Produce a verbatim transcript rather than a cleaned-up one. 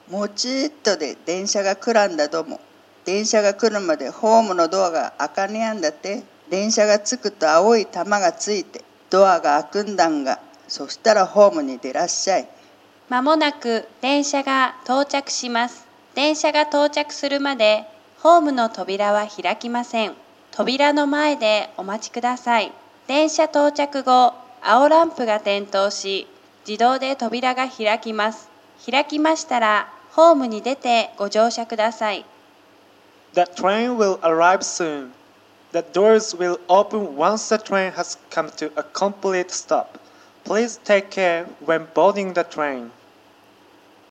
もうちっとで電車が来らんだども。電車が来るまでホームのドアが開かねやんだって。電車が着くと青い玉がついてドアが開くんだんが。そしたらホームに出らっしゃい。 まもなく電車が到着します。電車が到着するまでホームの扉は開きません。扉の前でお待ちください。電車到着後、青ランプが点灯し、自動で扉が開きます。開きましたら、ホームに出てご乗車ください。 The train will arrive soon. The doors will open once the train has come to a complete stop. Please take care when boarding the train.